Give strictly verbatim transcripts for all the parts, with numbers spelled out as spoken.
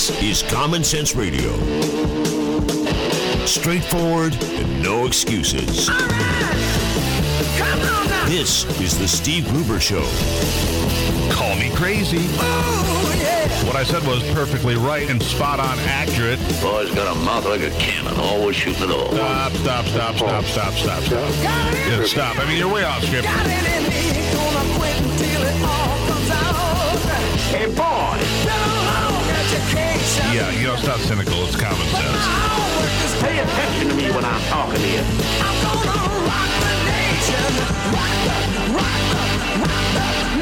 This is Common Sense Radio. Straightforward and no excuses. All right. Come on now. This is the Steve Gruber Show. Call me crazy. Oh, yeah. What I said was perfectly right and spot on accurate. Boy's got a mouth like a cannon, always shooting it all. Stop, stop, stop, stop, stop, stop, stop. Got it in Yeah, stop. I mean, you're way off script. Got it in me. Gonna quit until it all comes out. Hey, boy! Been a long education. Yeah, you know, it's not cynical. It's common But sense. my homework is Pay attention to me when I'm talking to you. I'm gonna rock the nation. Rock the, rock the, rock the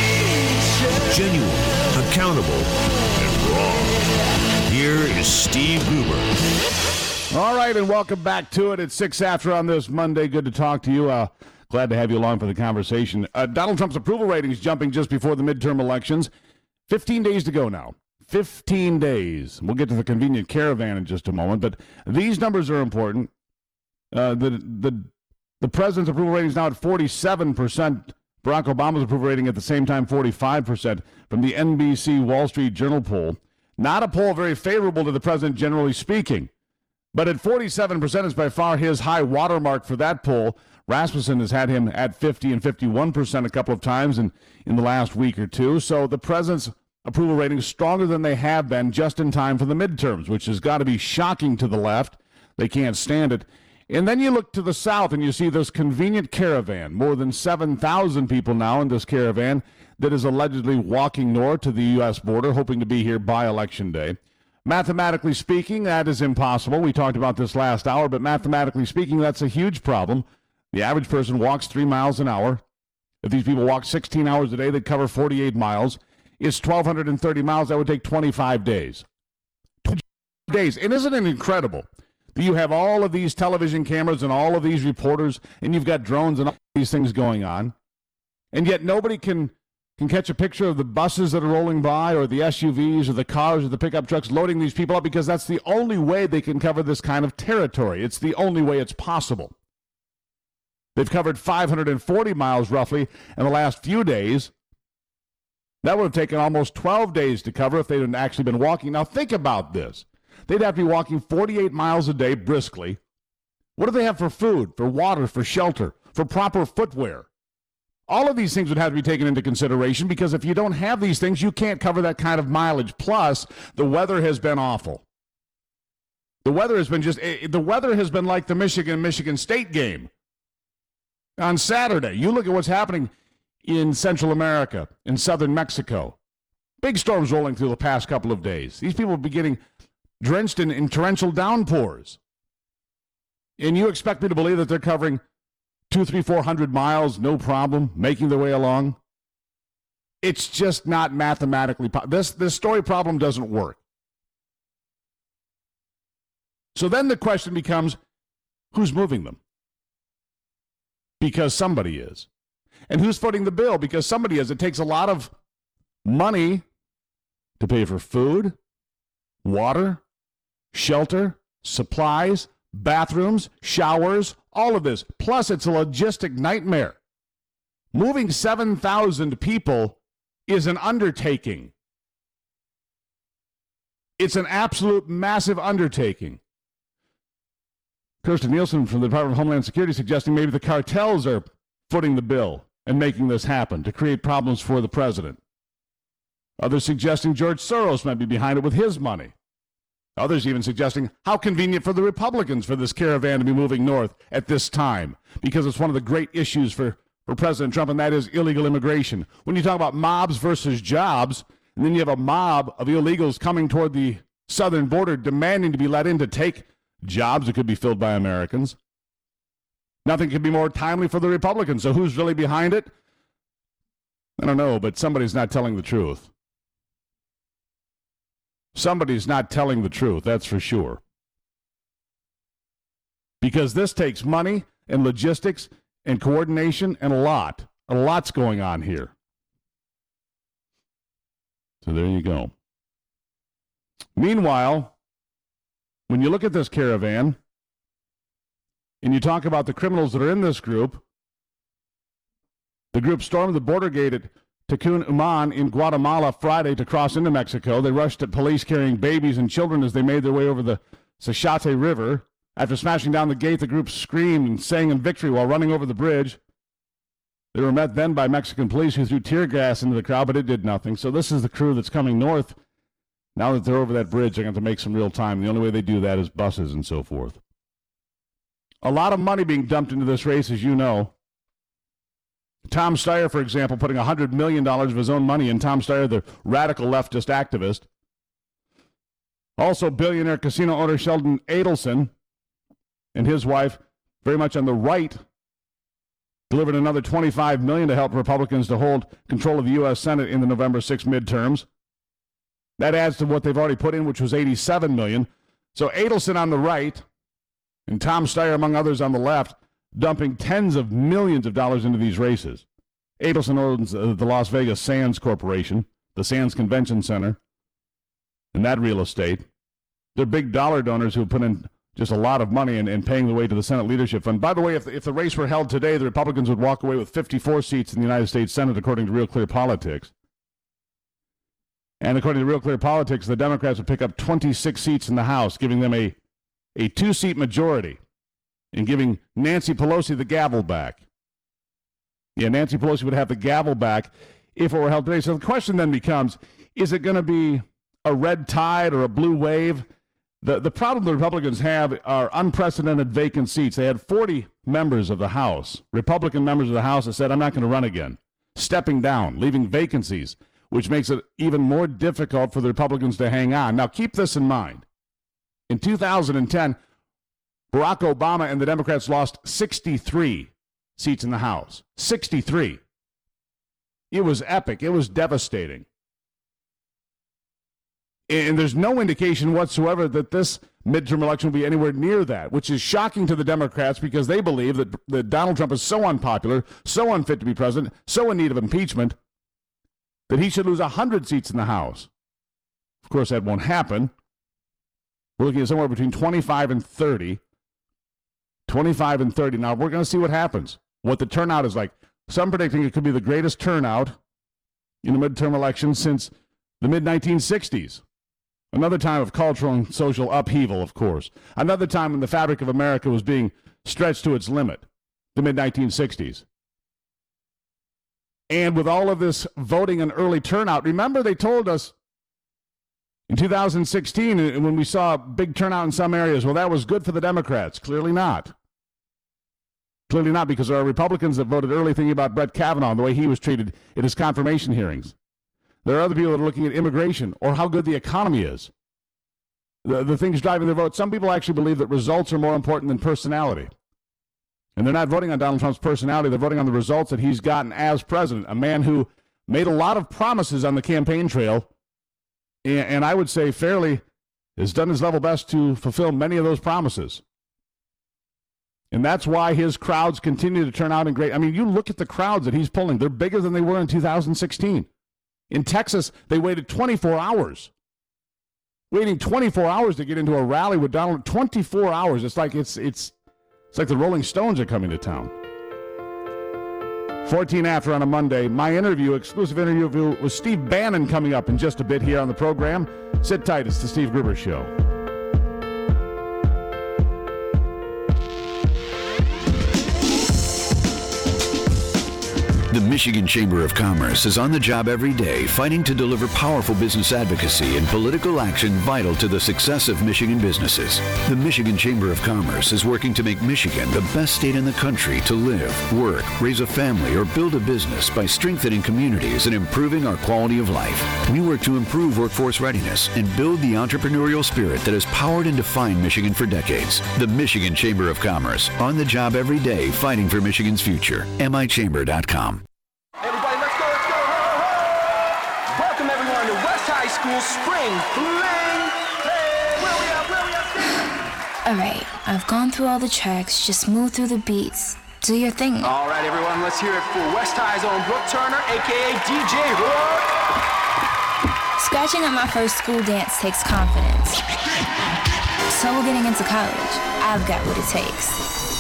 nation. Genuine, accountable, and raw. Here is Steve Gruber. All right, and welcome back to it. It's six after on this Monday. Good to talk to you. Uh, glad to have you along for the conversation. Uh, Donald Trump's approval ratings jumping just before the midterm elections. fifteen days to go now. fifteen days. We'll get to the convenient caravan in just a moment, but these numbers are important. Uh, the, the, the president's approval rating is now at forty-seven percent. Barack Obama's approval rating at the same time, forty-five percent from the N B C Wall Street Journal poll. Not a poll very favorable to the president, generally speaking. But at forty-seven percent is by far his high watermark for that poll. Rasmussen has had him at fifty and fifty-one percent a couple of times in, in the last week or two. So the president's approval rating is stronger than they have been just in time for the midterms, which has got to be shocking to the left. They can't stand it. And then you look to the south and you see this convenient caravan, more than seven thousand people now in this caravan that is allegedly walking north to the U S border, hoping to be here by Election Day. Mathematically speaking, that is impossible. We talked about this last hour, but mathematically speaking, that's a huge problem. The average person walks three miles an hour. If these people walk sixteen hours a day, they'd cover forty-eight miles. It's one thousand two hundred thirty miles. That would take twenty-five days. twenty-five days. And isn't it incredible that you have all of these television cameras and all of these reporters, and you've got drones and all these things going on, and yet nobody can, can catch a picture of the buses that are rolling by or the S U Vs or the cars or the pickup trucks loading these people up, because that's the only way they can cover this kind of territory. It's the only way it's possible. They've covered five hundred forty miles roughly in the last few days. That would have taken almost twelve days to cover if they had actually been walking. Now think about this. They'd have to be walking forty-eight miles a day briskly. What do they have for food, for water, for shelter, for proper footwear? All of these things would have to be taken into consideration, because if you don't have these things, you can't cover that kind of mileage. Plus, the weather has been awful. The weather has been just, the weather has been like the Michigan-Michigan State game on Saturday. You look at what's happening in Central America, in southern Mexico. Big storms rolling through the past couple of days. These people will be getting drenched in, in torrential downpours. And you expect me to believe that they're covering two, three, four hundred miles, no problem, making their way along? It's just not mathematically possible. This, this story problem doesn't work. So then the question becomes, who's moving them? Because somebody is. And who's footing the bill? Because somebody is. It takes a lot of money to pay for food, water, shelter, supplies, bathrooms, showers, all of this. Plus, it's a logistic nightmare. Moving seven thousand people is an undertaking. It's an absolute massive undertaking. Kirstjen Nielsen from the Department of Homeland Security suggesting maybe the cartels are footing the bill and making this happen to create problems for the president. Others suggesting George Soros might be behind it with his money. Others even suggesting how convenient for the Republicans for this caravan to be moving north at this time, because it's one of the great issues for, for President Trump, and that is illegal immigration. When you talk about mobs versus jobs, and then you have a mob of illegals coming toward the southern border demanding to be let in to take jobs that could be filled by Americans, nothing could be more timely for the Republicans. So who's really behind it? I don't know, but somebody's not telling the truth. Somebody's not telling the truth, that's for sure. Because this takes money and logistics and coordination and a lot. A lot's going on here. So there you go. Meanwhile, when you look at this caravan and you talk about the criminals that are in this group, the group stormed the border gate at Tecún Uman in Guatemala Friday to cross into Mexico. They rushed at police carrying babies and children as they made their way over the Sachate River. After smashing down the gate, the group screamed and sang in victory while running over the bridge. They were met then by Mexican police who threw tear gas into the crowd, but it did nothing. So this is the crew that's coming north. Now that they're over that bridge, they're going to have to make some real time. The only way they do that is buses and so forth. A lot of money being dumped into this race, as you know. Tom Steyer, for example, putting one hundred million dollars of his own money in. Tom Steyer, the radical leftist activist. Also, billionaire casino owner Sheldon Adelson and his wife, very much on the right, delivered another twenty-five million dollars to help Republicans to hold control of the U S Senate in the November sixth midterms. That adds to what they've already put in, which was eighty-seven million dollars. So Adelson on the right and Tom Steyer, among others, on the left, dumping tens of millions of dollars into these races. Adelson owns uh, the Las Vegas Sands Corporation, the Sands Convention Center, and that real estate. They're big dollar donors who have put in just a lot of money and, and paying the way to the Senate Leadership Fund. By the way, if the, if the race were held today, the Republicans would walk away with fifty-four seats in the United States Senate, according to Real Clear Politics. And according to Real Clear Politics, the Democrats would pick up twenty-six seats in the House, giving them a, a two-seat majority and giving Nancy Pelosi the gavel back. Yeah, Nancy Pelosi would have the gavel back if it were held today. So the question then becomes, is it going to be a red tide or a blue wave? The the problem the Republicans have are unprecedented vacant seats. They had forty members of the House, Republican members of the House, that said, I'm not going to run again, stepping down, leaving vacancies, which makes it even more difficult for the Republicans to hang on. Now, keep this in mind. In two thousand ten, Barack Obama and the Democrats lost sixty-three seats in the House. sixty-three. It was epic. It was devastating. And there's no indication whatsoever that this midterm election will be anywhere near that, which is shocking to the Democrats because they believe that, that Donald Trump is so unpopular, so unfit to be president, so in need of impeachment, that he should lose one hundred seats in the House. Of course, that won't happen. We're looking at somewhere between twenty-five and thirty. twenty-five and thirty. Now, we're going to see what happens, what the turnout is like. Some predicting it could be the greatest turnout in the midterm election since the mid nineteen sixties. Another time of cultural and social upheaval, of course. Another time when the fabric of America was being stretched to its limit, the mid nineteen sixties. And with all of this voting and early turnout, remember they told us in two thousand sixteen, when we saw a big turnout in some areas, well, that was good for the Democrats. Clearly not. Clearly not, because there are Republicans that voted early thinking about Brett Kavanaugh and the way he was treated in his confirmation hearings. There are other people that are looking at immigration or how good the economy is. The, the things driving their vote. Some people actually believe that results are more important than personality. And they're not voting on Donald Trump's personality. They're voting on the results that he's gotten as president, a man who made a lot of promises on the campaign trail, and, and I would say fairly has done his level best to fulfill many of those promises. And that's why his crowds continue to turn out in great... I mean, you look at the crowds that he's pulling. They're bigger than they were in two thousand sixteen. In Texas, they waited twenty-four hours. Waiting twenty-four hours to get into a rally with Donald. twenty-four hours. It's like it's it's it's like the Rolling Stones are coming to town. fourteen after on a Monday. My interview, exclusive interview with Steve Bannon coming up in just a bit here on the program. Sit tight. It's the Steve Gruber Show. The Michigan Chamber of Commerce is on the job every day fighting to deliver powerful business advocacy and political action vital to the success of Michigan businesses. The Michigan Chamber of Commerce is working to make Michigan the best state in the country to live, work, raise a family, or build a business by strengthening communities and improving our quality of life. We work to improve workforce readiness and build the entrepreneurial spirit that has powered and defined Michigan for decades. The Michigan Chamber of Commerce, on the job every day fighting for Michigan's future. M I chamber dot com. Everybody, let's go, let's go. Welcome everyone to West High School Spring Fling. Hey, where we at, where we at? Alright, I've gone through all the tracks, just move through the beats. Do your thing. All right, everyone, let's hear it for West High's own Brooke Turner, a k a. D J Hook. Scratching at my first school dance takes confidence. So we're getting into college. I've got what it takes.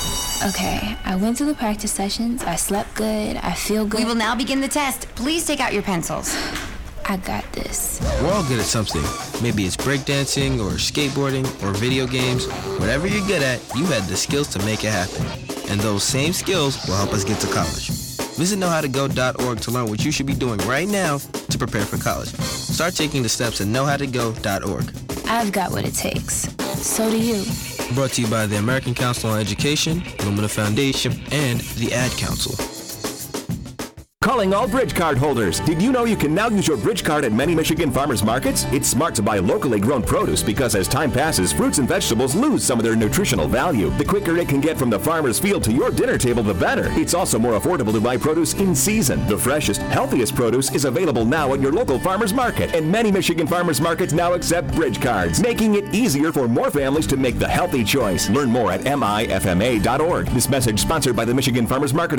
Okay, I went through the practice sessions. I slept good. I feel good. We will now begin the test. Please take out your pencils. I got this. We're all good at something. Maybe it's breakdancing or skateboarding or video games. Whatever you're good at, you had the skills to make it happen. And those same skills will help us get to college. Visit know how to go dot org to learn what you should be doing right now to prepare for college. Start taking the steps at know how to go dot org. I've got what it takes. So do you. Brought to you by the American Council on Education, Lumina Foundation, and the Ad Council. Calling all Bridge Card holders. Did you know you can now use your Bridge Card at many Michigan farmers markets? It's smart to buy locally grown produce because as time passes, fruits and vegetables lose some of their nutritional value. The quicker it can get from the farmer's field to your dinner table, the better. It's also more affordable to buy produce in season. The freshest, healthiest produce is available now at your local farmers market, and many Michigan farmers markets now accept Bridge Cards, making it easier for more families to make the healthy choice. Learn more at M I F M A dot org. This message sponsored by the Michigan Farmers Market